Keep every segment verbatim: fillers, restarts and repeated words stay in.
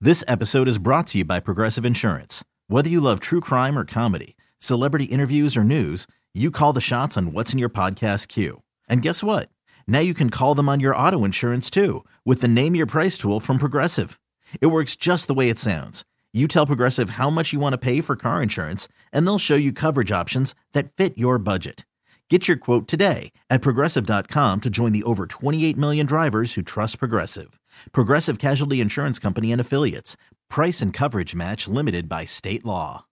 This episode is brought to you by Progressive Insurance. Whether you love true crime or comedy, celebrity interviews or news, you call the shots on what's in your podcast queue. And guess what? Now you can call them on your auto insurance too with the Name Your Price tool from Progressive. It works just the way it sounds. You tell Progressive how much you want to pay for car insurance, and they'll show you coverage options that fit your budget. Get your quote today at Progressive dot com to join the over twenty-eight million drivers who trust Progressive. Progressive Casualty Insurance Company and Affiliates. Price and coverage match limited by state law.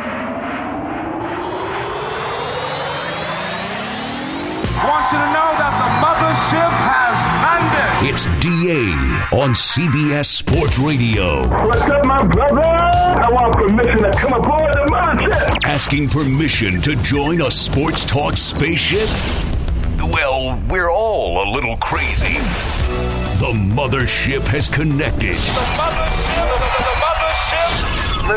I want you to know that the mothership has landed. It's D A on C B S Sports Radio. What's up, my brother? I want permission to come aboard the mothership. Asking permission to join a sports talk spaceship? Well, we're all a little crazy. The mothership has connected. The mothership, the, the, the mothership.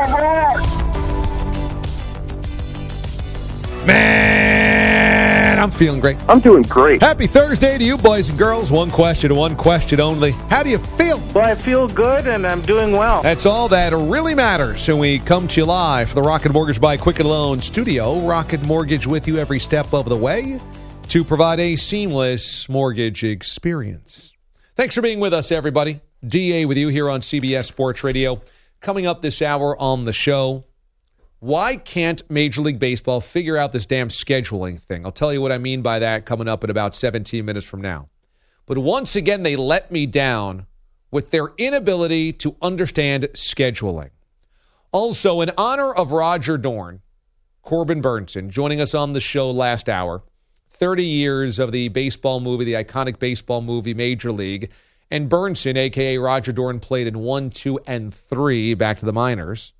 Let's come aboard. Man, I'm feeling great. I'm doing great. Happy Thursday to you, boys and girls. One question, one question only. How do you feel? Well, I feel good, and I'm doing well. That's all that really matters. And we come to you live from the Rocket Mortgage by Quicken Loan studio. Rocket Mortgage with you every step of the way to provide a seamless mortgage experience. Thanks for being with us, everybody. D A with you here on C B S Sports Radio. Coming up this hour on the show, why can't Major League Baseball figure out this damn scheduling thing? I'll tell you what I mean by that coming up in about seventeen minutes from now. But once again, they let me down with their inability to understand scheduling. Also, in honor of Roger Dorn, Corbin Burnson joining us on the show last hour. thirty years of the baseball movie, the iconic baseball movie Major League. And Burnson, a k a. Roger Dorn, played in one, two, and three back to the minors.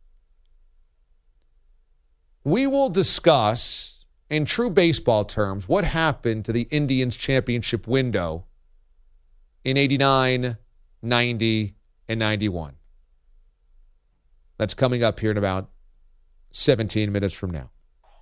We will discuss, in true baseball terms, what happened to the Indians championship window in eighty-nine, ninety, and ninety-one. That's coming up here in about seventeen minutes from now.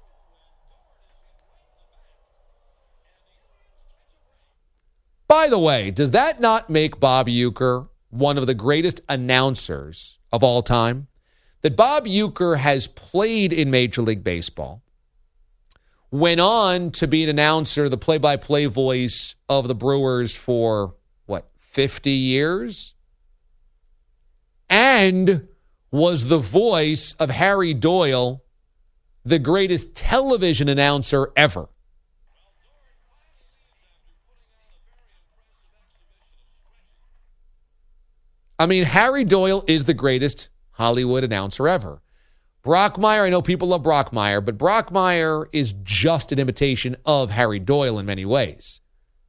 By the way, does that not make Bob Uecker one of the greatest announcers of all time? That Bob Uecker has played in Major League Baseball, went on to be an announcer, the play-by-play voice of the Brewers for, what, fifty years? And was the voice of Harry Doyle, the greatest television announcer ever. I mean, Harry Doyle is the greatest Hollywood announcer ever. Brockmire, I know people love Brockmire, but Brockmire is just an imitation of Harry Doyle in many ways.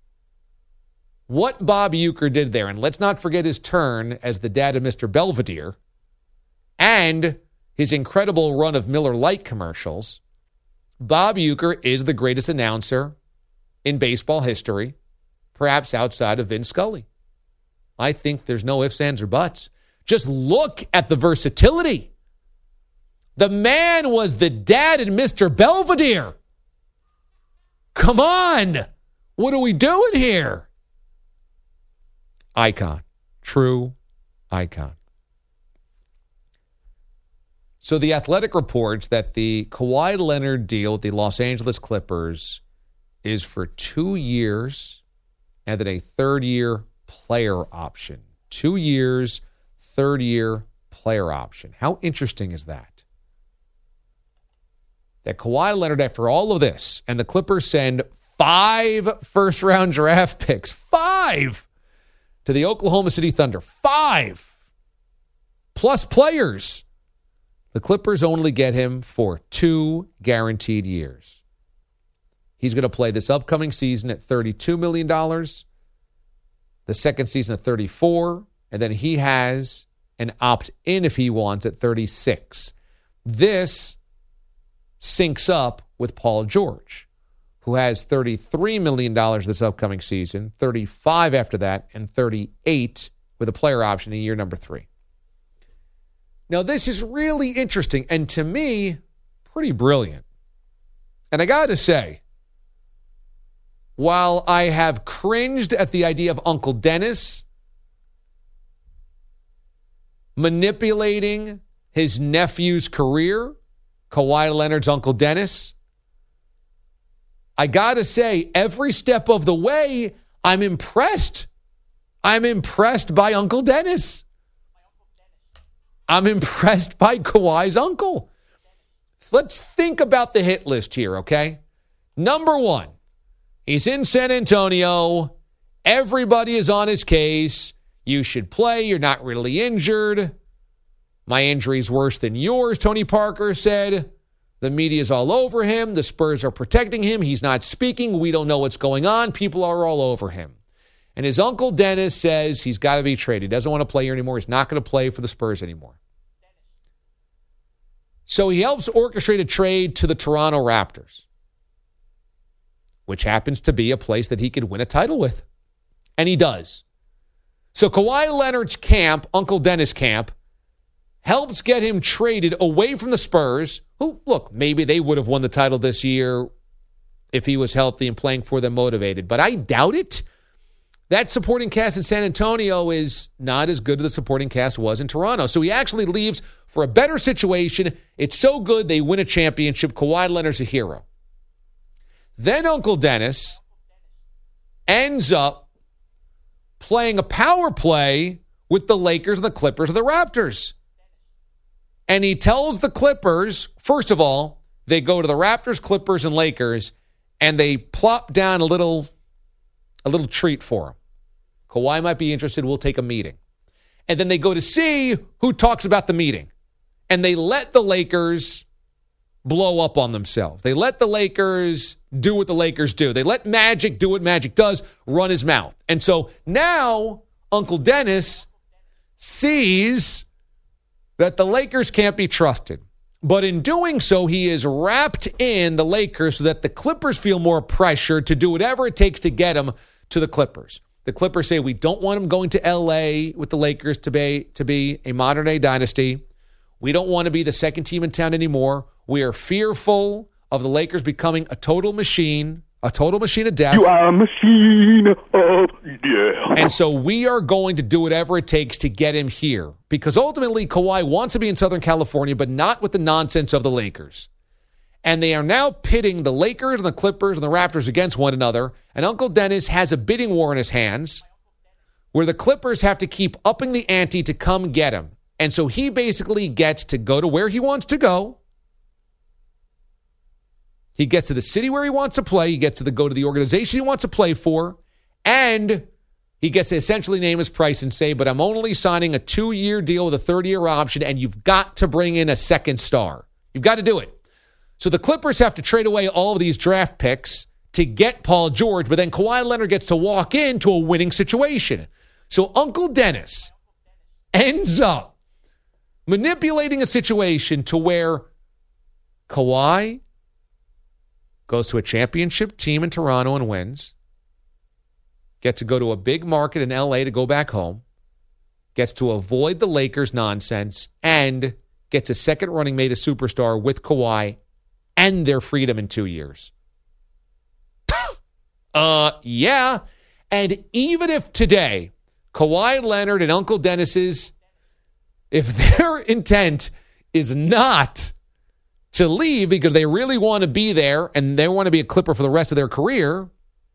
What Bob Uecker did there, and let's not forget his turn as the dad of Mister Belvedere, and his incredible run of Miller Lite commercials, Bob Uecker is the greatest announcer in baseball history, perhaps outside of Vince Scully. I think there's no ifs, ands, or buts. Just look at the versatility. The man was the dad in Mister Belvedere. Come on. What are we doing here? Icon. True icon. So the Athletic reports that the Kawhi Leonard deal with the Los Angeles Clippers is for two years and then a third year player option. Two years, third year player option. How interesting is that? That Kawhi Leonard, after all of this, and the Clippers send five first-round draft picks, five, to the Oklahoma City Thunder. Five. Plus players. The Clippers only get him for two guaranteed years. He's going to play this upcoming season at thirty-two million dollars. The second season at thirty-four, and then he has an opt-in if he wants at thirty-six. This syncs up with Paul George, who has thirty-three million dollars this upcoming season, thirty-five after that, and thirty-eight with a player option in year number three. Now, this is really interesting, and to me, pretty brilliant. And I got to say, while I have cringed at the idea of Uncle Dennis, manipulating his nephew's career, Kawhi Leonard's Uncle Dennis. I got to say, every step of the way, I'm impressed. I'm impressed by Uncle Dennis. I'm impressed by Kawhi's uncle. Let's think about the hit list here, okay? Number one, he's in San Antonio. Everybody is on his case. You should play. You're not really injured. My injury's worse than yours, Tony Parker said. The media's all over him. The Spurs are protecting him. He's not speaking. We don't know what's going on. People are all over him. And his Uncle Dennis says he's got to be traded. He doesn't want to play here anymore. He's not going to play for the Spurs anymore. So he helps orchestrate a trade to the Toronto Raptors, which happens to be a place that he could win a title with. And he does. So Kawhi Leonard's camp, Uncle Dennis camp, helps get him traded away from the Spurs, who, look, maybe they would have won the title this year if he was healthy and playing for them motivated. But I doubt it. That supporting cast in San Antonio is not as good as the supporting cast was in Toronto. So he actually leaves for a better situation. It's so good they win a championship. Kawhi Leonard's a hero. Then Uncle Dennis ends up playing a power play with the Lakers and the Clippers and the Raptors. And he tells the Clippers, first of all, they go to the Raptors, Clippers, and Lakers, and they plop down a little, a little treat for him. Kawhi might be interested. We'll take a meeting. And then they go to see who talks about the meeting. And they let the Lakers blow up on themselves. They let the Lakers do what the Lakers do. They let Magic do what Magic does, run his mouth. And so now Uncle Dennis sees that the Lakers can't be trusted. But in doing so, he is wrapped in the Lakers so that the Clippers feel more pressure to do whatever it takes to get him to the Clippers. The Clippers say, we don't want him going to L A with the Lakers to be, to be a modern-day dynasty. We don't want to be the second team in town anymore. We are fearful of the Lakers becoming a total machine, a total machine of death. You are a machine of death. And so we are going to do whatever it takes to get him here. Because ultimately, Kawhi wants to be in Southern California, but not with the nonsense of the Lakers. And they are now pitting the Lakers and the Clippers and the Raptors against one another. And Uncle Dennis has a bidding war in his hands where the Clippers have to keep upping the ante to come get him. And so he basically gets to go to where he wants to go. He gets to the city where he wants to play. He gets to the, go to the organization he wants to play for. And he gets to essentially name his price and say, but I'm only signing a two-year deal with a third-year option, and you've got to bring in a second star. You've got to do it. So the Clippers have to trade away all of these draft picks to get Paul George, but then Kawhi Leonard gets to walk into a winning situation. So Uncle Dennis ends up manipulating a situation to where Kawhi goes to a championship team in Toronto and wins, gets to go to a big market in L A to go back home, gets to avoid the Lakers nonsense, and gets a second running mate a superstar with Kawhi and their freedom in two years. uh, yeah. And even if today, Kawhi Leonard and Uncle Dennis's, if their intent is not to leave because they really want to be there and they want to be a Clipper for the rest of their career,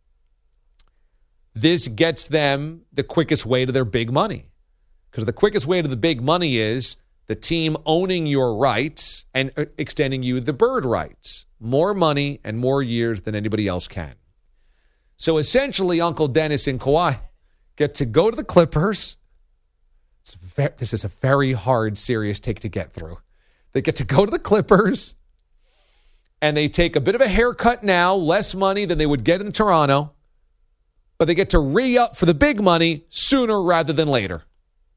this gets them the quickest way to their big money. Because the quickest way to the big money is the team owning your rights and extending you the bird rights. More money and more years than anybody else can. So essentially, Uncle Dennis and Kawhi get to go to the Clippers. It's very, this is a very hard, serious take to get through. They get to go to the Clippers, and they take a bit of a haircut now, less money than they would get in Toronto, but they get to re-up for the big money sooner rather than later.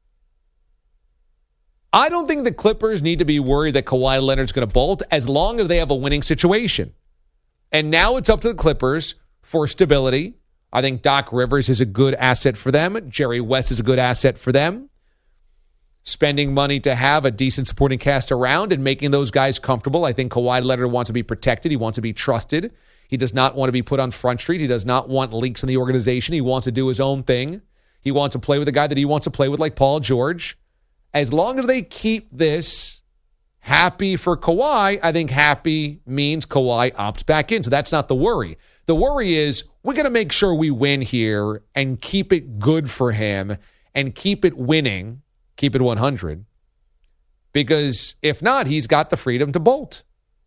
I don't think the Clippers need to be worried that Kawhi Leonard's going to bolt as long as they have a winning situation. And now it's up to the Clippers for stability. I think Doc Rivers is a good asset for them. Jerry West is a good asset for them. Spending money to have a decent supporting cast around and making those guys comfortable. I think Kawhi Leonard wants to be protected. He wants to be trusted. He does not want to be put on Front Street. He does not want leaks in the organization. He wants to do his own thing. He wants to play with a guy that he wants to play with like Paul George. as long as they keep this happy for Kawhi, I think happy means Kawhi opts back in. So that's not the worry. The worry is we got to make sure we win here and keep it good for him and keep it winning, keep it one hundred. Because if not, he's got the freedom to bolt.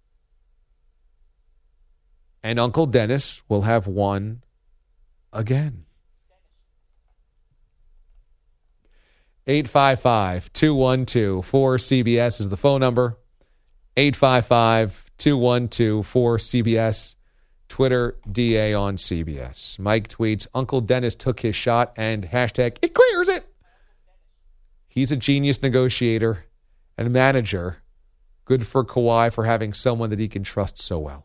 And Uncle Dennis will have won again. eight five five, two one two, four C B S is the phone number. eight five five, two one two, four C B S. Twitter, D A on C B S. Mike tweets, Uncle Dennis took his shot and hashtag, it clears it. He's a genius negotiator and manager. Good for Kawhi for having someone that he can trust so well.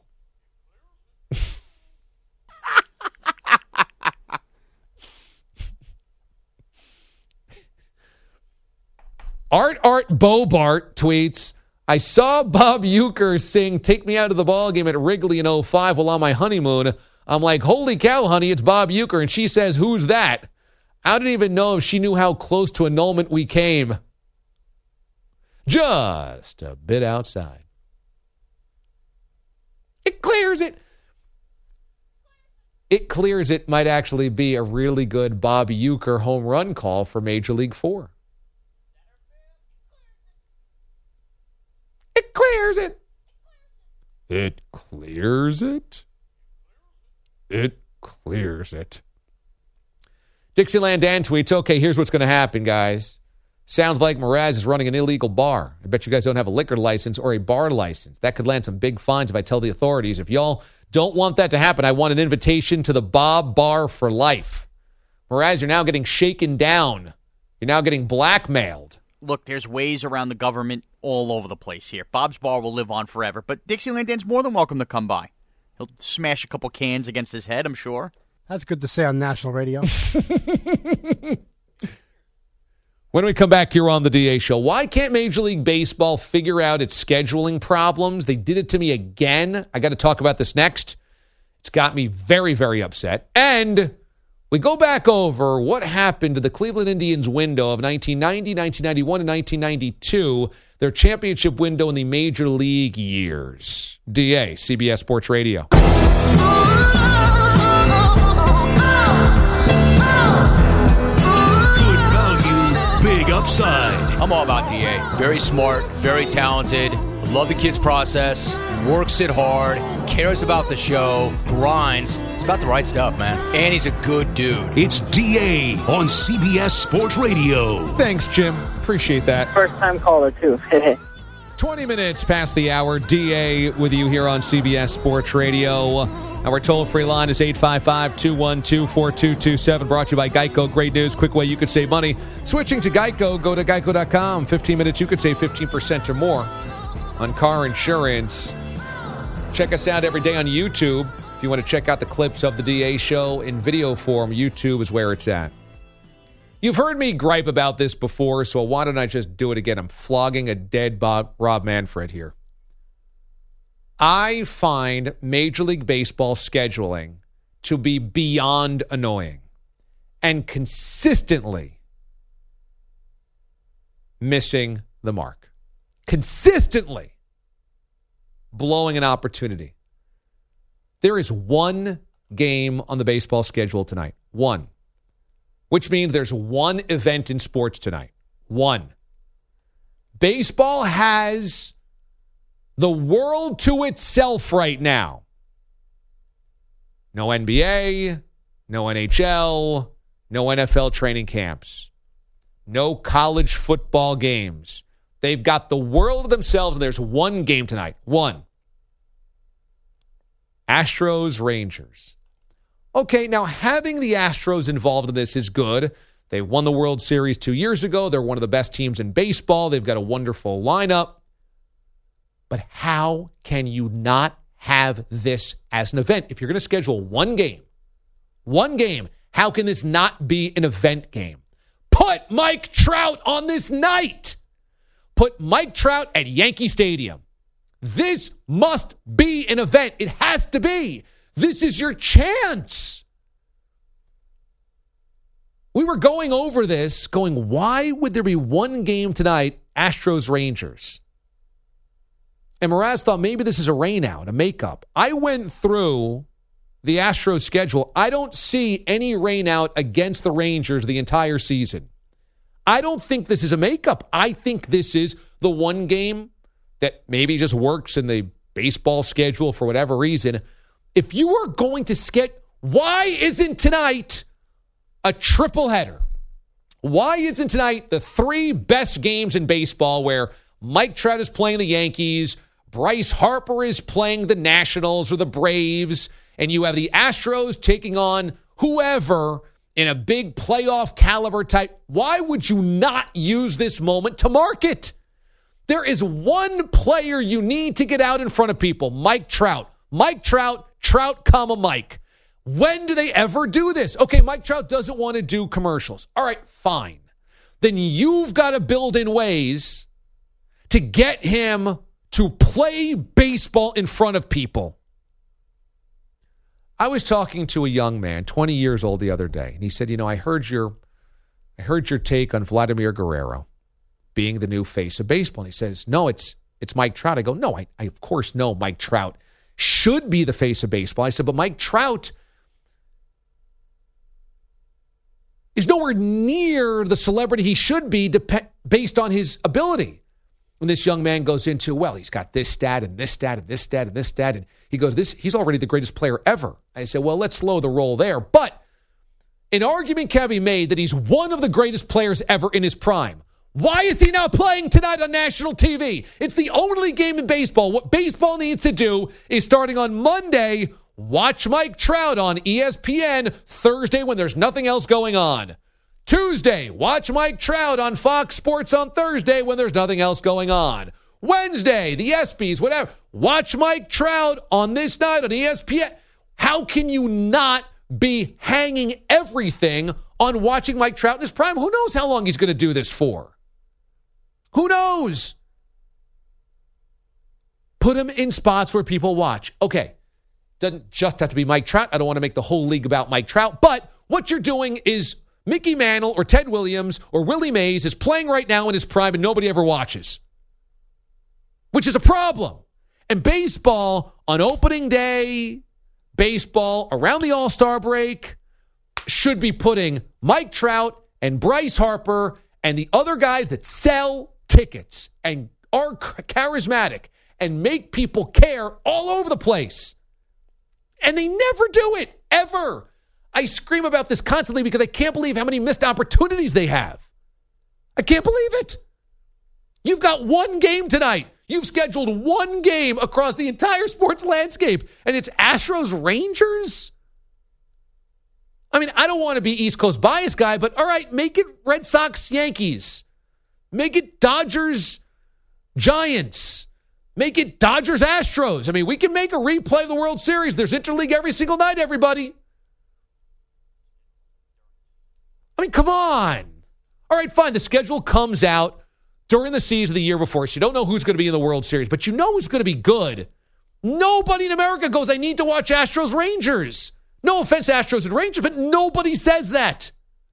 Art Art Bobart tweets, I saw Bob Uecker sing Take Me Out of the Ball Game at Wrigley in oh five while on my honeymoon. I'm like, holy cow, honey, it's Bob Uecker. And she says, who's that? I didn't even know if she knew how close to annulment we came. Just a bit outside. It clears it. It clears it might actually be a really good Bob Uecker home run call for Major League Four. It clears it. It clears it. It clears it. Dixieland Dan tweets, okay, here's what's going to happen, guys. Sounds like Mraz is running an illegal bar. I bet you guys don't have a liquor license or a bar license. That could land some big fines if I tell the authorities. If y'all don't want that to happen, I want an invitation to the Bob Bar for life. Mraz, you're now getting shaken down. You're now getting blackmailed. Look, there's ways around the government all over the place here. Bob's Bar will live on forever, but Dixieland Dan's more than welcome to come by. He'll smash a couple cans against his head, I'm sure. That's good to say on national radio. When we come back here on the D A Show, why can't Major League Baseball figure out its scheduling problems? They did it to me again. I got to talk about this next. It's got me very, very upset. And we go back over what happened to the Cleveland Indians window of nineteen ninety, nineteen ninety-one, and nineteen ninety-two, their championship window in the Major League years. D A, C B S Sports Radio. Big upside. I'm all about D A. Very smart, very talented. Love the kid's process. Works it hard. Cares about the show. Grinds. It's about the right stuff, man. And he's a good dude. It's D A on C B S Sports Radio. Thanks, Jim. Appreciate that. First time caller, too. twenty minutes past the hour. D A with you here on C B S Sports Radio. Our toll-free line is eight five five, two one two, four two two seven. Brought to you by Geico. Great news. Quick way you could save money. Switching to Geico, go to geico dot com. fifteen minutes, you could save fifteen percent or more on car insurance. Check us out every day on YouTube. If you want to check out the clips of the D A Show in video form, YouTube is where it's at. You've heard me gripe about this before, so why don't I just do it again? I'm flogging a dead Bob, Rob Manfred here. I find Major League Baseball scheduling to be beyond annoying and consistently missing the mark. Consistently blowing an opportunity. There is one game on the baseball schedule tonight. One. Which means there's one event in sports tonight. One. Baseball has the world to itself right now. No N B A, no N H L, no N F L training camps, no college football games. They've got the world to themselves, and there's one game tonight. One. Astros, Rangers. Okay, now having the Astros involved in this is good. They won the World Series two years ago. They're one of the best teams in baseball. They've got a wonderful lineup. But how can you not have this as an event? If you're going to schedule one game, one game, how can this not be an event game? Put Mike Trout on this night. Put Mike Trout at Yankee Stadium. This must be an event. It has to be. This is your chance. We were going over this, going, why would there be one game tonight, Astros-Rangers? And Mraz thought maybe this is a rain out, a makeup. I went through the Astros schedule. I don't see any rain out against the Rangers the entire season. I don't think this is a makeup. I think this is the one game that maybe just works in the baseball schedule for whatever reason. If you are going to skip, why isn't tonight a triple header? Why isn't tonight the three best games in baseball where Mike Trout is playing the Yankees, Bryce Harper is playing the Nationals or the Braves, and you have the Astros taking on whoever in a big playoff caliber type? Why would you not use this moment to market? There is one player you need to get out in front of people, Mike Trout. Mike Trout, Trout, comma, Mike. When do they ever do this? Okay, Mike Trout doesn't want to do commercials. All right, fine. Then you've got to build in ways to get him to play baseball in front of people. I was talking to a young man, twenty years old, the other day, and he said, you know, I heard your I heard your take on Vladimir Guerrero being the new face of baseball. And he says, no, it's it's Mike Trout. I go, no, I, I of course know Mike Trout should be the face of baseball. I said, but Mike Trout is nowhere near the celebrity he should be dep- based on his ability. When this young man goes into, well, he's got this stat and this stat and this stat and this stat, and he goes, "This he's already the greatest player ever." I said, well, let's slow the roll there. But an argument can be made that he's one of the greatest players ever in his prime. Why is he not playing tonight on national T V? It's the only game in baseball. What baseball needs to do is, starting on Monday, watch Mike Trout on E S P N. Thursday, when there's nothing else going on. Tuesday, watch Mike Trout on Fox Sports on Thursday when there's nothing else going on. Wednesday, the ESPYs, whatever. Watch Mike Trout on this night on E S P N. How can you not be hanging everything on watching Mike Trout in his prime? Who knows how long he's going to do this for? Who knows? Put him in spots where people watch. Okay, doesn't just have to be Mike Trout. I don't want to make the whole league about Mike Trout, but what you're doing is Mickey Mantle or Ted Williams or Willie Mays is playing right now in his prime and nobody ever watches, which is a problem. And baseball on opening day, baseball around the All-Star break, should be putting Mike Trout and Bryce Harper and the other guys that sell tickets and are charismatic and make people care all over the place. And they never do it, ever. I scream about this constantly because I can't believe how many missed opportunities they have. I can't believe it. You've got one game tonight. You've scheduled one game across the entire sports landscape, and it's Astros-Rangers? I mean, I don't want to be East Coast bias guy, but all right, make it Red Sox-Yankees. Make it Dodgers-Giants. Make it Dodgers-Astros. I mean, we can make a replay of the World Series. There's Interleague every single night, everybody. I mean, come on. All right, fine. The schedule comes out during the season the year before, so you don't know who's going to be in the World Series, but you know who's going to be good. Nobody in America goes, I need to watch Astros-Rangers. No offense, Astros and Rangers, but nobody says that.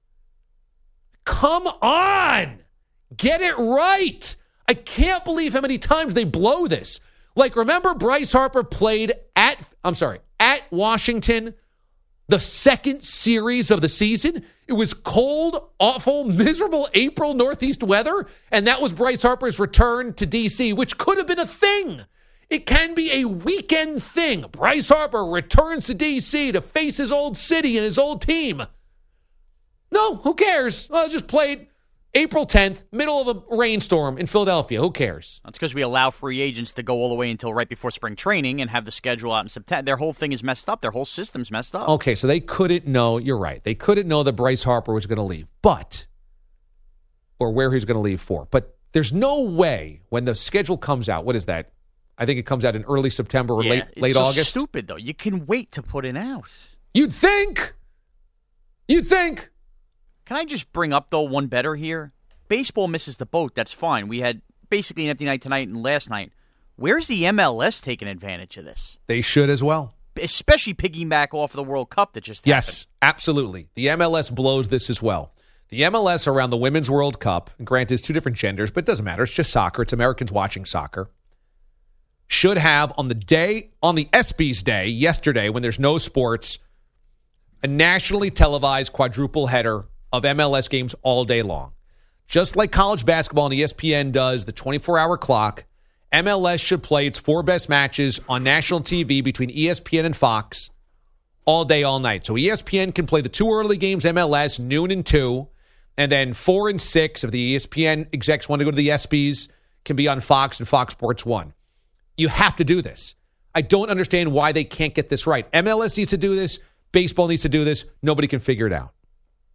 Come on. Get it right. I can't believe how many times they blow this. Like, remember Bryce Harper played at, I'm sorry, at Washington, the second series of the season? It was cold, awful, miserable April Northeast weather, and that was Bryce Harper's return to D C, which could have been a thing. It can be a weekend thing. Bryce Harper returns to D C to face his old city and his old team. No, who cares? Well, just played April tenth, middle of a rainstorm in Philadelphia. Who cares? That's because we allow free agents to go all the way until right before spring training and have the schedule out in September. Their whole thing is messed up. Their whole system's messed up. Okay, so they couldn't know. You're right. They couldn't know that Bryce Harper was going to leave, but, or where he was going to leave for. But there's no way when the schedule comes out, what is that? I think it comes out in early September or yeah, late late it's so August. Stupid, though. You can wait to put it out. You'd think. You'd think. Can I just bring up, though, one better here? Baseball misses the boat. That's fine. We had basically an empty night tonight and last night. Where's the M L S taking advantage of this? They should as well. Especially piggyback off of the World Cup that just happened. Yes, absolutely. The M L S blows this as well. The M L S around the Women's World Cup, and granted, it's two different genders, but it doesn't matter. It's just soccer. It's Americans watching soccer. Should have on the day, on the ESPYs day, yesterday, when there's no sports, a nationally televised quadruple header of M L S games all day long. Just like college basketball and E S P N does the twenty-four hour clock, M L S should play its four best matches on national T V between E S P N and Fox all day, all night. So E S P N can play the two early games, M L S, noon and two, and then four and six, if the E S P N execs want to go to the ESPYs, can be on Fox and Fox Sports one. You have to do this. I don't understand why they can't get this right. M L S needs to do this. Baseball needs to do this. Nobody can figure it out.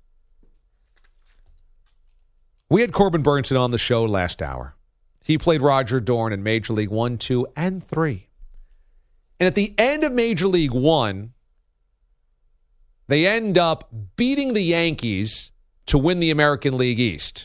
We had Corbin Burnson on the show last hour. He played Roger Dorn in Major League One, Two, and Three. And at the end of Major League One, they end up beating the Yankees to win the American League East.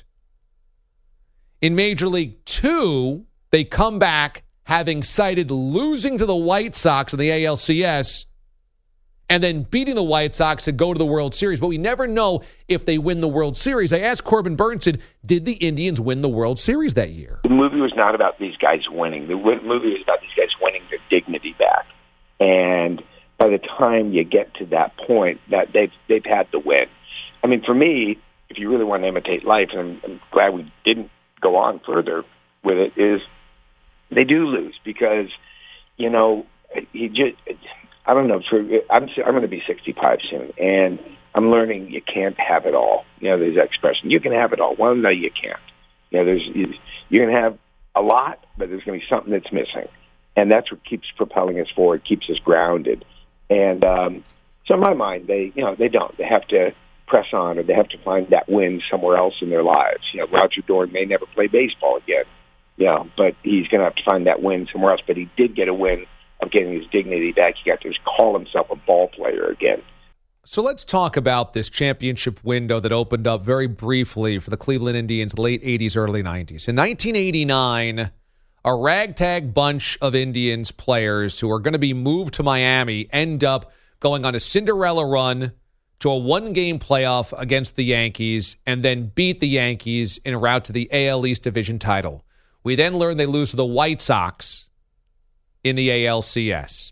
In Major League Two, they come back having cited losing to the White Sox in the A L C S and then beating the White Sox to go to the World Series. But we never know if they win the World Series. I asked Corbin Burnson, did the Indians win the World Series that year? The movie was not about these guys winning. The movie was about these guys winning their dignity back. And by the time you get to that point, that they've they've had the win. I mean, for me, if you really want to imitate life, and I'm, I'm glad we didn't go on further with it, is they do lose because, you know, you just, I don't know, for, I'm, I'm going to be sixty-five soon, and I'm learning you can't have it all. You know, there's that expression, you can have it all. Well, no, you can't. You know, there's, you're going to have a lot, but there's going to be something that's missing. And that's what keeps propelling us forward, keeps us grounded. And um, so in my mind, they, you know, they don't. They have to press on, or they have to find that win somewhere else in their lives. You know, Roger Dorn may never play baseball again, you know, but he's going to have to find that win somewhere else. But he did get a win of getting his dignity back. He got to just call himself a ball player again. So let's talk about this championship window that opened up very briefly for the Cleveland Indians late eighties, early nineties. In nineteen eighty-nine, a ragtag bunch of Indians players who are going to be moved to Miami end up going on a Cinderella run to a one-game playoff against the Yankees and then beat the Yankees en route to the A L East Division title. We then learn they lose to the White Sox in the A L C S.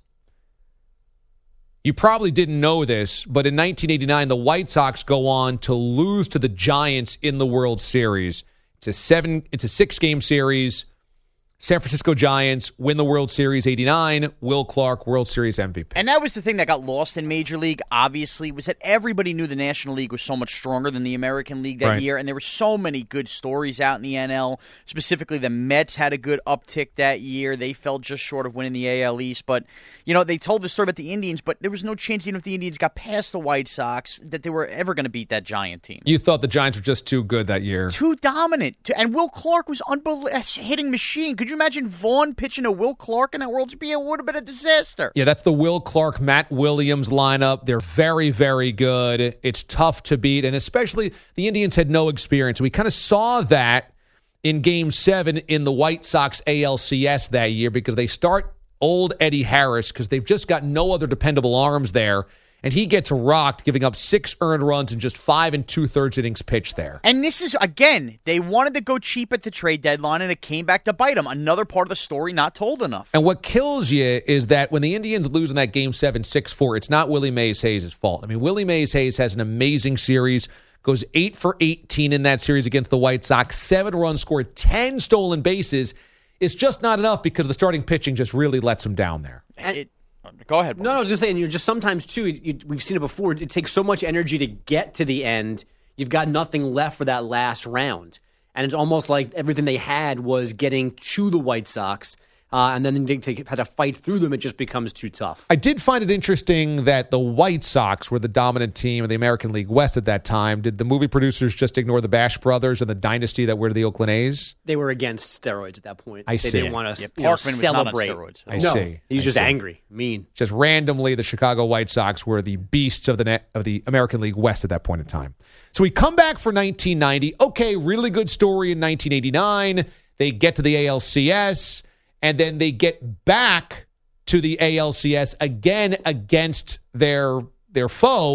You probably didn't know this, but in nineteen eighty-nine, the White Sox go on to lose to the Giants in the World Series. It's a seven, it's a six-game series. San Francisco Giants win the World Series eighty-nine. Will Clark, World Series M V P. And that was the thing that got lost in Major League, obviously, was that everybody knew the National League was so much stronger than the American League that Right. year, and there were so many good stories out in the N L. Specifically, the Mets had a good uptick that year. They fell just short of winning the A L East. But, you know, they told the story about the Indians, but there was no chance, even if the Indians got past the White Sox, that they were ever going to beat that Giant team. You thought the Giants were just too good that year. Too dominant. And Will Clark was unbelievable, hitting machine. Could you imagine Vaughn pitching to Will Clark in that World Series? It would have been a disaster. Yeah, that's the Will Clark, Matt Williams lineup. They're very, very good. It's tough to beat, and especially the Indians had no experience. We kind of saw that in Game seven in the White Sox A L C S that year because they start old Eddie Harris because they've just got no other dependable arms there. And he gets rocked, giving up six earned runs in just five and two-thirds innings pitched there. And this is, again, they wanted to go cheap at the trade deadline, and it came back to bite them. Another part of the story not told enough. And what kills you is that when the Indians lose in that Game seven, six four, it's not Willie Mays Hayes' fault. I mean, Willie Mays Hayes has an amazing series, goes eight for eighteen in that series against the White Sox, seven runs scored, ten stolen bases. It's just not enough because the starting pitching just really lets him down there. And it, Go ahead. No, no, I was just saying, you're just sometimes, too, you, we've seen it before, it takes so much energy to get to the end, you've got nothing left for that last round. And it's almost like everything they had was getting to the White Sox, uh, and then they had to fight through them. It just becomes too tough. I did find it interesting that the White Sox were the dominant team of the American League West at that time. Did the movie producers just ignore the Bash Brothers and the dynasty that were the Oakland A's? They were against steroids at that point. I they see. didn't want to Yeah, you know, Parkman was not on celebrate. steroids. I no, see. He's I just see. angry, mean. Just randomly, the Chicago White Sox were the beasts of the net, of the American League West at that point in time. So we come back for nineteen ninety. Okay, really good story in nineteen eighty-nine. They get to the A L C S, and then they get back to the A L C S again against their their foe,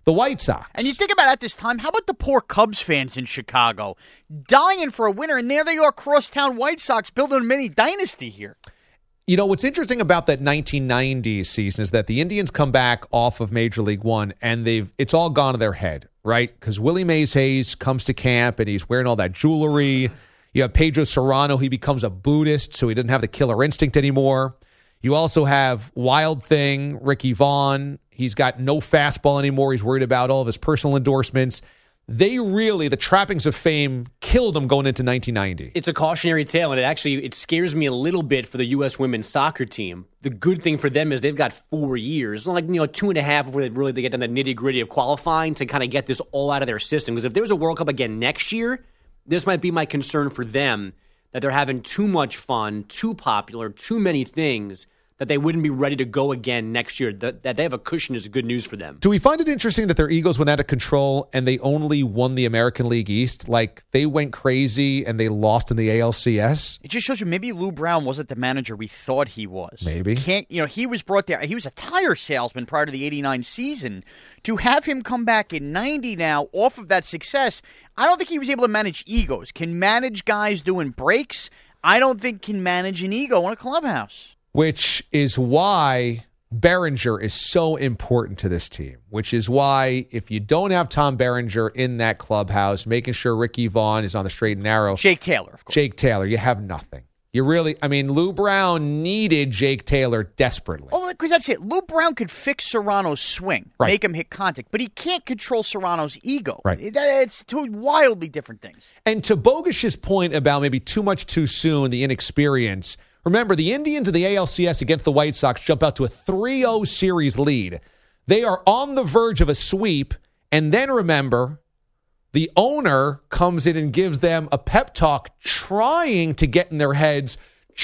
the White Sox. And you think about it at this time, how about the poor Cubs fans in Chicago dying for a winner, and there they are, crosstown White Sox building a mini dynasty here. You know, what's interesting about that nineteen nineties season is that the Indians come back off of Major League One, and they've it's all gone to their head, right? Because Willie Mays Hayes comes to camp, and he's wearing all that jewelry. You have Pedro Serrano. He becomes a Buddhist, so he doesn't have the killer instinct anymore. You also have Wild Thing, Ricky Vaughn. He's got no fastball anymore. He's worried about all of his personal endorsements. They really, the trappings of fame killed him going into nineteen ninety. It's a cautionary tale, and it actually it scares me a little bit for the U S women's soccer team. The good thing for them is they've got four years, like you know, two and a half before they really they get down the nitty gritty of qualifying to kind of get this all out of their system. Because if there's a World Cup again next year, this might be my concern for them that they're having too much fun, too popular, too many things, that they wouldn't be ready to go again next year. That, that they have a cushion is good news for them. Do we find it interesting that their egos went out of control and they only won the American League East? Like, they went crazy and they lost in the A L C S? It just shows you maybe Lou Brown wasn't the manager we thought he was. Maybe. Can't you know, he was brought there. He was a tire salesman prior to the eighty-nine season. To have him come back in ninety now off of that success, I don't think he was able to manage egos. Can manage guys doing breaks. I don't think can manage an ego in a clubhouse. Which is why Berenger is so important to this team, which is why if you don't have Tom Berenger in that clubhouse, making sure Ricky Vaughn is on the straight and narrow. Jake Taylor, of course. Jake Taylor, you have nothing. You really, I mean, Lou Brown needed Jake Taylor desperately. Oh, because that's it. Lou Brown could fix Serrano's swing, right. make him hit contact, but he can't control Serrano's ego. Right. It, it's two wildly different things. And to Bogus's point about maybe too much too soon, the inexperience, remember, the Indians in the A L C S against the White Sox jump out to a three oh series lead. They are on the verge of a sweep, and then remember, the owner comes in and gives them a pep talk, trying to get in their heads,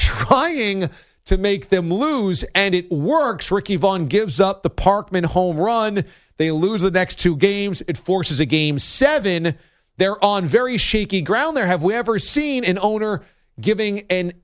trying to make them lose, and it works. Ricky Vaughn gives up the Parkman home run. They lose the next two games. It forces a game seven. They're on very shaky ground there. Have we ever seen an owner giving an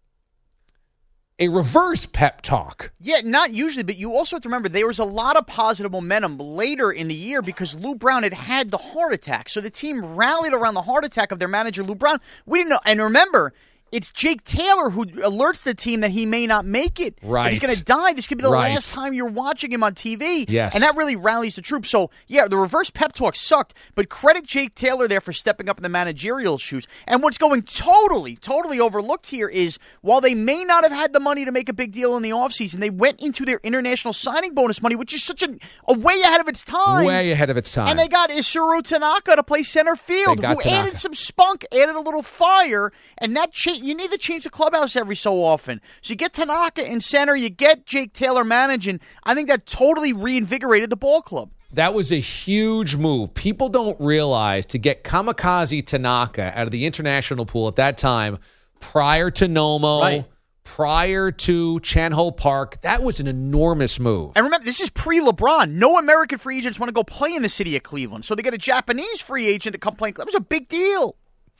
a reverse pep talk? Yeah, not usually, but you also have to remember there was a lot of positive momentum later in the year because Lou Brown had had the heart attack. So the team rallied around the heart attack of their manager, Lou Brown. We didn't know. And remember, it's Jake Taylor who alerts the team that he may not make it. Right. He's going to die. This could be the right. last time you're watching him on T V. Yes. And that really rallies the troops. So, yeah, the reverse pep talk sucked, but credit Jake Taylor there for stepping up in the managerial shoes. And what's going totally, totally overlooked here is while they may not have had the money to make a big deal in the offseason, they went into their international signing bonus money, which is such a, a way ahead of its time. Way ahead of its time. And they got Isuru Tanaka to play center field, who Tanaka. added some spunk, added a little fire, and that cha- you need to change the clubhouse every so often. So you get Tanaka in center, you get Jake Taylor managing. I think that totally reinvigorated the ball club. That was a huge move. People don't realize to get Kamikaze Tanaka out of the international pool at that time, prior to Nomo, right. prior to Chan Ho Park, that was an enormous move. And remember, this is pre-LeBron. No American free agents want to go play in the city of Cleveland. So they get a Japanese free agent to come play. That was a big deal.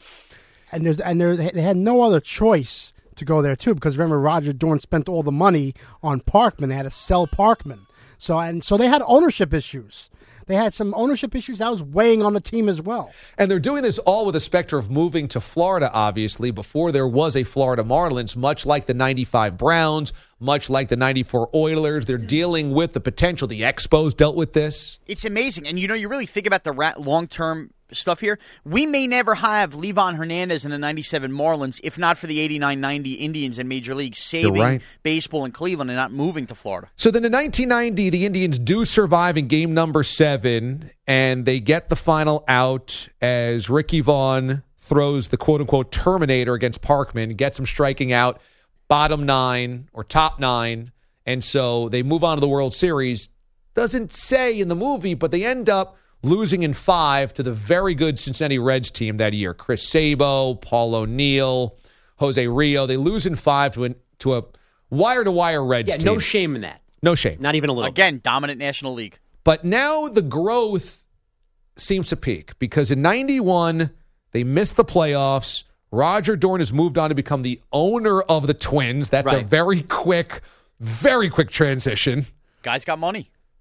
And there's and there they had no other choice to go there too, because remember Roger Dorn spent all the money on Parkman. They had to sell Parkman, so and so they had ownership issues. They had some ownership issues that was weighing on the team as well. And they're doing this all with the specter of moving to Florida, obviously, before there was a Florida Marlins, much like the ninety-five Browns, much like the ninety-four Oilers. They're dealing with the potential. The Expos dealt with this. It's amazing. And, you know, you really think about the rat- long-term stuff here. We may never have Levon Hernandez in the ninety-seven Marlins if not for the eighty-nine ninety Indians in Major League saving right. baseball in Cleveland and not moving to Florida. So then in nineteen ninety, the Indians do survive in game number seven, and they get the final out as Ricky Vaughn throws the quote-unquote Terminator against Parkman, gets him striking out bottom nine or top nine, and so they move on to the World Series. Doesn't say in the movie, but they end up losing in five to the very good Cincinnati Reds team that year. Chris Sabo, Paul O'Neill, Jose Rio. They lose in five to, an, to a wire-to-wire Reds yeah, team. No shame in that. No shame. Not even a little. Again, dominant National League. But now the growth seems to peak because in ninety-one, they missed the playoffs. Roger Dorn has moved on to become the owner of the Twins. That's right. a very quick, very quick transition. Guy's got money.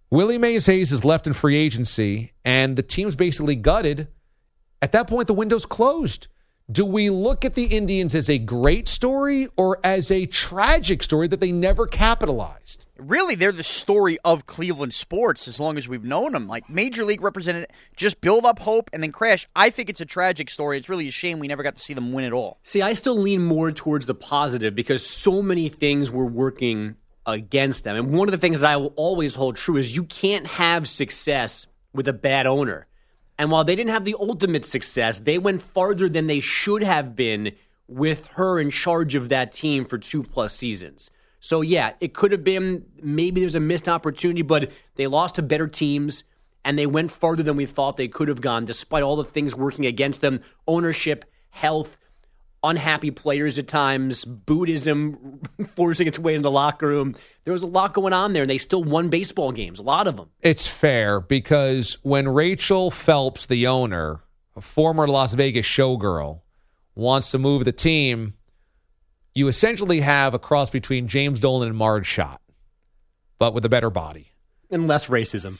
Willie Mays Hayes is left in free agency, and the team's basically gutted. At that point, the window's closed. Do we look at the Indians as a great story or as a tragic story that they never capitalized? Really, they're the story of Cleveland sports as long as we've known them. Like, Major League represented just build up hope and then crash. I think it's a tragic story. It's really a shame we never got to see them win at all. See, I still lean more towards the positive because so many things were working against them. And one of the things that I will always hold true is you can't have success with a bad owner. And while they didn't have the ultimate success, they went farther than they should have been with her in charge of that team for two-plus seasons. So, yeah, it could have been maybe there's a missed opportunity, but they lost to better teams, and they went farther than we thought they could have gone, despite all the things working against them, ownership, health, unhappy players at times, Buddhism forcing its way into the locker room. There was a lot going on there, and they still won baseball games, a lot of them. It's fair because when Rachel Phelps, the owner, a former Las Vegas showgirl, wants to move the team, you essentially have a cross between James Dolan and Marge Schott, but with a better body. And less racism.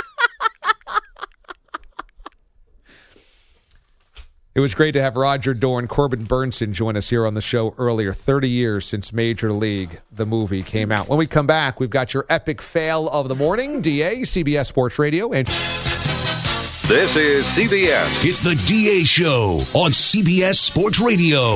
It was great to have Roger Dorn, Corbin Burnson join us here on the show earlier. thirty years since Major League, the movie, came out. When we come back, we've got your epic fail of the morning, D A, C B S Sports Radio. And this is C B S. It's the D A Show on C B S Sports Radio.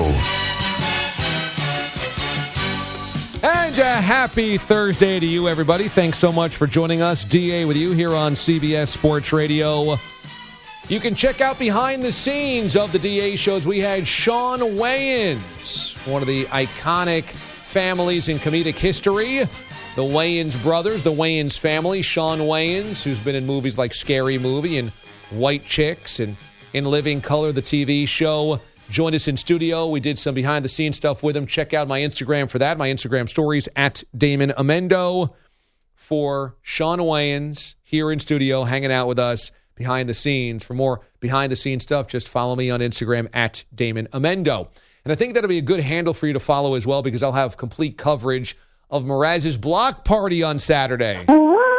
And a happy Thursday to you, everybody. Thanks so much for joining us. D A with you here on C B S Sports Radio. You can check out behind the scenes of the D A shows. We had Shawn Wayans, one of the iconic families in comedic history. The Wayans brothers, the Wayans family. Shawn Wayans, who's been in movies like Scary Movie and White Chicks and In Living Color, the T V show, joined us in studio. We did some behind-the-scenes stuff with him. Check out my Instagram for that. My Instagram stories at Damon Amendo for Shawn Wayans here in studio, hanging out with us behind the scenes. For more behind-the-scenes stuff, just follow me on Instagram at Damon Amendo. And I think that'll be a good handle for you to follow as well because I'll have complete coverage of Mraz's block party on Saturday.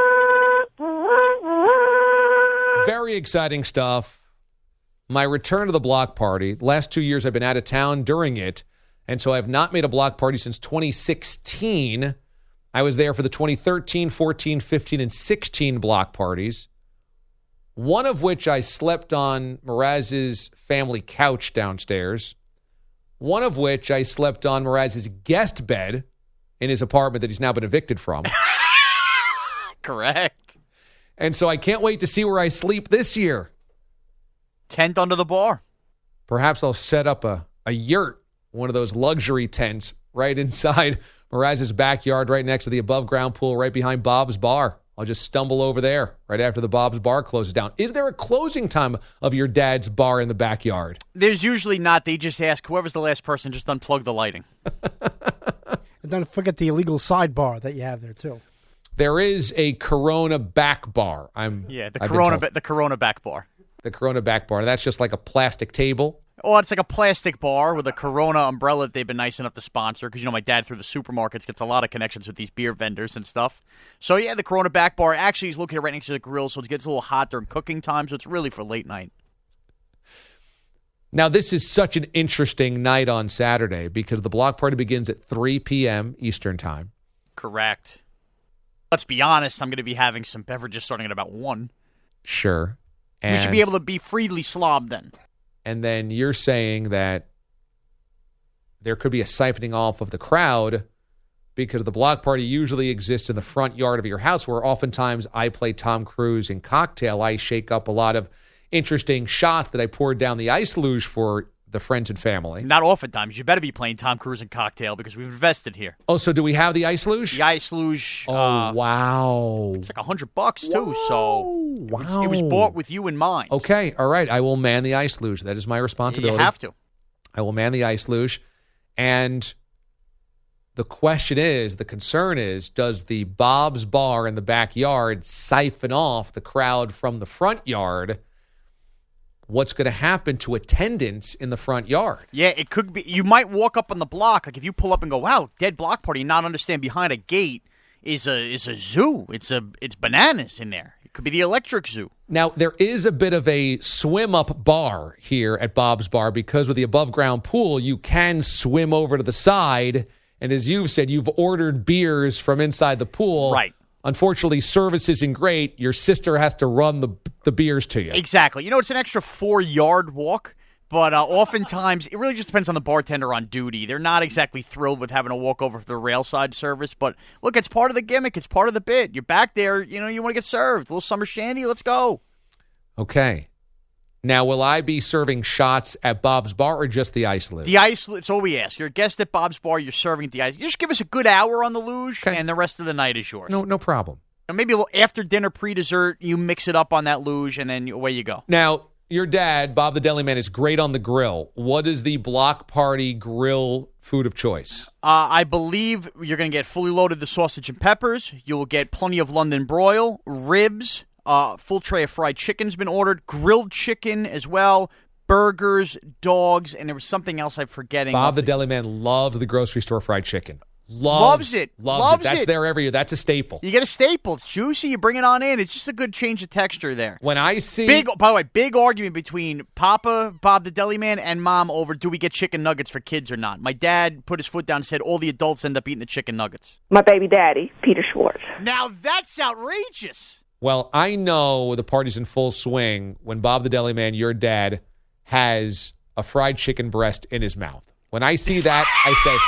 Very exciting stuff. My return to the block party. Last two years I've been out of town during it, and so I have not made a block party since twenty sixteen. I was there for the twenty thirteen, fourteen, fifteen, and sixteen block parties, one of which I slept on Mraz's family couch downstairs, one of which I slept on Mraz's guest bed in his apartment that he's now been evicted from. Correct. And so I can't wait to see where I sleep this year. Tent under the bar. Perhaps I'll set up a, a yurt, one of those luxury tents, right inside Mraz's backyard, right next to the above-ground pool, right behind Bob's Bar. I'll just stumble over there right after the Bob's Bar closes down. Is there a closing time of your dad's bar in the backyard? There's usually not. They just ask whoever's the last person, just unplug the lighting. And don't forget the illegal sidebar that you have there, too. There is a Corona back bar. I'm Yeah, the I've Corona ba- the Corona back bar. The Corona back bar. That's just like a plastic table. Oh, it's like a plastic bar with a Corona umbrella that they've been nice enough to sponsor because, you know, my dad through the supermarkets gets a lot of connections with these beer vendors and stuff. So, yeah, the Corona back bar actually is located right next to the grill, so it gets a little hot during cooking time, so it's really for late night. Now, this is such an interesting night on Saturday because the block party begins at three p.m. Eastern Time. Correct. Let's be honest, I'm going to be having some beverages starting at about one. Sure. And we should be able to be freely slobbed then. And then you're saying that there could be a siphoning off of the crowd because the block party usually exists in the front yard of your house where oftentimes I play Tom Cruise in Cocktail. I shake up a lot of interesting shots that I poured down the ice luge for the friends and family. Not oftentimes. You better be playing Tom Cruise in Cocktail because we've invested here. Oh, so do we have the ice luge? The ice luge. Oh, uh, wow. It's like a hundred bucks, too. Whoa. So it was, wow. it was bought with you in mind. Okay. All right. I will man the ice luge. That is my responsibility. You have to. I will man the ice luge. And the question is, the concern is, does the Bob's Bar in the backyard siphon off the crowd from the front yard? What's going to happen to attendance in the front yard? Yeah, it could be. You might walk up on the block. Like if you pull up and go, wow, dead block party, and not understand behind a gate is a is a zoo. It's a it's bananas in there. It could be the electric zoo. Now, there is a bit of a swim-up bar here at Bob's Bar because with the above-ground pool, you can swim over to the side. And as you've said, you've ordered beers from inside the pool. Right. Unfortunately, service isn't great. Your sister has to run the the beers to you. Exactly. You know, it's an extra four-yard walk, but uh, oftentimes it really just depends on the bartender on duty. They're not exactly thrilled with having to walk over for the railside service, but look, it's part of the gimmick. It's part of the bit. You're back there, you know, you want to get served. A little summer shandy, let's go. Okay. Now, will I be serving shots at Bob's Bar or just the ice luge? The ice luge, it's all we ask. You're a guest at Bob's Bar, you're serving at the ice. You just give us a good hour on the luge, Okay. and the rest of the night is yours. No, no problem. And maybe a little after dinner, pre-dessert, you mix it up on that luge, and then away you go. Now, your dad, Bob the Deli Man, is great on the grill. What is the block party grill food of choice? Uh, I believe you're going to get fully loaded the sausage and peppers. You'll get plenty of London broil, ribs, uh, full tray of fried chicken's been ordered, grilled chicken as well, burgers, dogs, and there was something else I'm forgetting. Bob the Deli Man loved the grocery store fried chicken. Loves, Loves it. Loves, Loves it. That's it. there every year. That's a staple. You get a staple. It's juicy. You bring it on in. It's just a good change of texture there. When I see... Big, by the way, big argument between Papa, Bob the Deli Man, and Mom over do we get chicken nuggets for kids or not. My dad put his foot down and said all the adults end up eating the chicken nuggets. My baby daddy, Peter Schwartz. Now that's outrageous. Well, I know the party's in full swing when Bob the Deli Man, your dad, has a fried chicken breast in his mouth. When I see that, I say...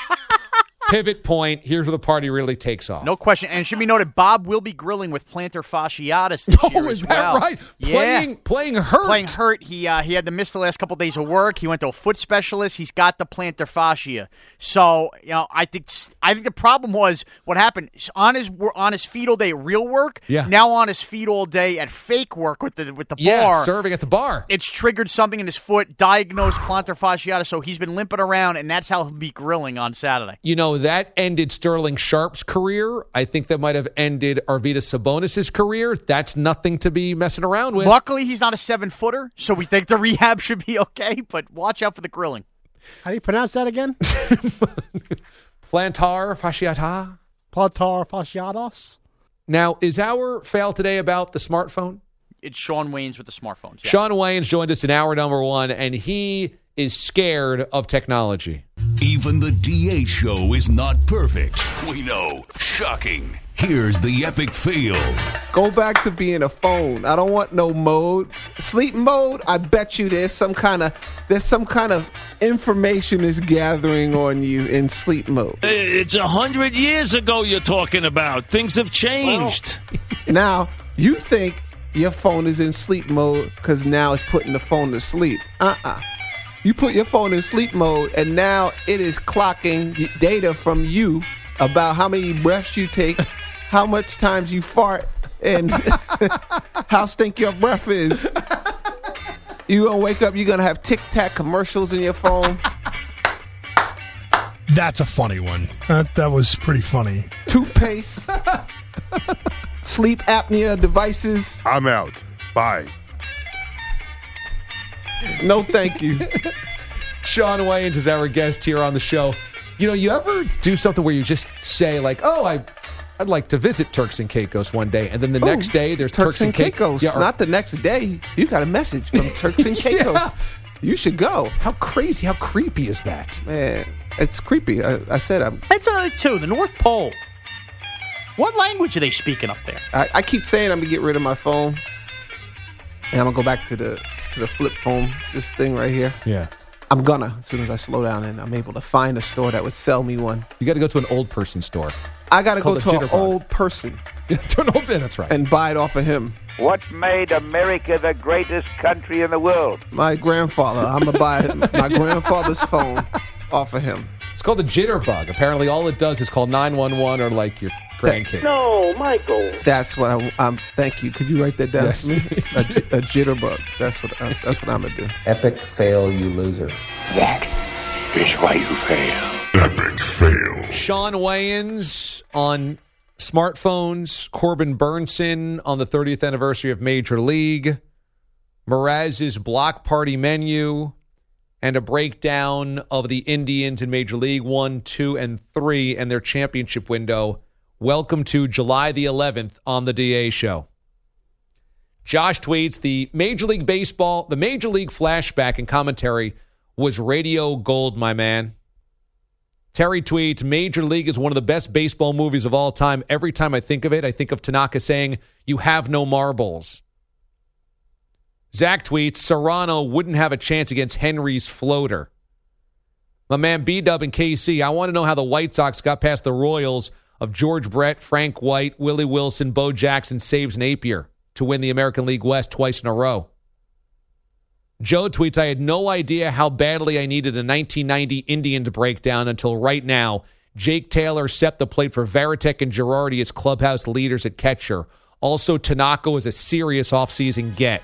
Pivot point. Here's where the party really takes off. No question. And it should be noted, Bob will be grilling with plantar fasciitis this Oh, year is as that well. right? Yeah. Playing, playing hurt. Playing hurt. He uh, he had to miss the last couple of days of work. He went to a foot specialist. He's got the plantar fascia. So you know, I think I think the problem was what happened on his on his feet all day at real work. Yeah. Now on his feet all day at fake work with the with the Yeah, bar. serving at the bar. It's triggered something in his foot. Diagnosed plantar fasciitis. So he's been limping around, and that's how he'll be grilling on Saturday. You know, that ended Sterling Sharp's career. I think that might have ended Arvydas Sabonis' career. That's nothing to be messing around with. Luckily, he's not a seven-footer, so we think the rehab should be okay, but watch out for the grilling. How do you pronounce that again? Plantar fasciata. Plantar fasciatus. Now, is our fail today about the smartphone? It's Sean Waynes with the smartphones. Yeah. Sean Waynes joined us in hour number one, and he is scared of technology. Even the D A show is not perfect. We know. Shocking. Here's the epic fail. Go back to being a phone. I don't want no mode. Sleep mode, I bet you there's some kind of there's some kind of information is gathering on you in sleep mode. It's a hundred years ago you're talking about. Things have changed. Now, you think your phone is in sleep mode because now it's putting the phone to sleep. Uh-uh. You put your phone in sleep mode, and now it is clocking data from you about how many breaths you take, how much times you fart, and how stink your breath is. You're going to wake up, you're going to have Tic Tac commercials in your phone. That's a funny one. That, that was pretty funny. Toothpaste. Sleep apnea devices. I'm out. Bye. No, thank you. Sean Waynes is our guest here on the show. You know, you ever do something where you just say, like, oh, I, I'd like to visit Turks and Caicos one day, and then the Ooh, next day there's Turks, Turks and Caicos. Yeah, or- Not the next day. You got a message from Turks and Caicos. Yeah. You should go. How crazy, how creepy is that? Man, it's creepy. I, I said I'm. That's another two. The North Pole. What language are they speaking up there? I, I keep saying I'm gonna get rid of my phone, and I'm gonna go back to the to the flip phone. This thing right here. Yeah. I'm gonna as soon as I slow down and I'm able to find a store that would sell me one. You got to go to an old person store. I got to It's go called to a an jitterbug. old person to an old That's right. and buy it off of him. What made America the greatest country in the world? My grandfather. I'm gonna buy my grandfather's phone off of him. It's called a jitterbug. Apparently, all it does is call nine one one or like your grandkid. No, Michael. That's what I, I'm. Thank you. Could you write that down Yes. for me? A, a jitterbug. That's what. I, that's what I'm gonna do. Epic fail, you loser. That is why you fail. Epic fail. Sean Wayans on smartphones. Corbin Burnson on the thirtieth anniversary of Major League. Mraz's block party menu. And a breakdown of the Indians in Major League one, two, and three and their championship window Welcome to July the eleventh on the D A Show. Josh tweets, the Major League Baseball, the Major League flashback and commentary was radio gold, my man. Terry tweets, Major League is one of the best baseball movies of all time. Every time I think of it, I think of Tanaka saying, you have no marbles. Zach tweets, Serrano wouldn't have a chance against Henry's floater. My man B-Dub and K C, I want to know how the White Sox got past the Royals of George Brett, Frank White, Willie Wilson, Bo Jackson, Saves Napier to win the American League West twice in a row. Joe tweets, I had no idea how badly I needed a nineteen ninety Indians breakdown until right now. Jake Taylor set the plate for Varitek and Girardi as clubhouse leaders at catcher. Also, Tanaka was a serious offseason get.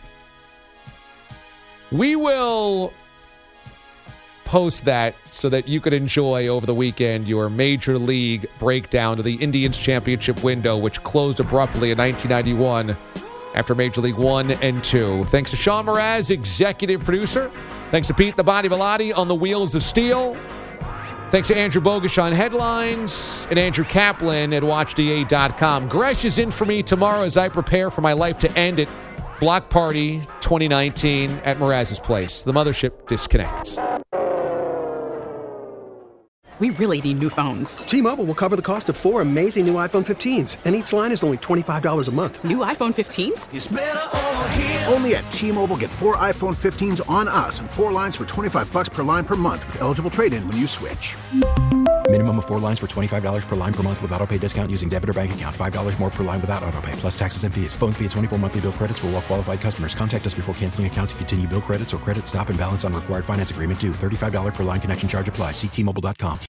We will post that so that you could enjoy over the weekend your Major League breakdown of the Indians championship window, which closed abruptly in nineteen ninety-one after Major League One and Two. Thanks to Sean Mraz, executive producer. Thanks to Pete the Body Velati on the Wheels of Steel. Thanks to Andrew Bogusch on headlines and Andrew Kaplan at watch D A dot com. Gresh is in for me tomorrow as I prepare for my life to end it. Block Party twenty nineteen at Mraz's place. The mothership disconnects. We really need new phones. T-Mobile will cover the cost of four amazing new iPhone fifteens, and each line is only twenty-five dollars a month. New iPhone fifteens? It's better over here. Only at T-Mobile, get four iPhone fifteens on us and four lines for twenty-five dollars per line per month with eligible trade-in when you switch. Minimum of four lines for twenty-five dollars per line per month with autopay discount using debit or bank account. five dollars more per line without autopay, plus taxes and fees. Phone fee at twenty-four monthly bill credits for well-qualified customers. Contact us before canceling account to continue bill credits or credit stop and balance on required finance agreement due. thirty-five dollars per line connection charge applies. See T Mobile dot com.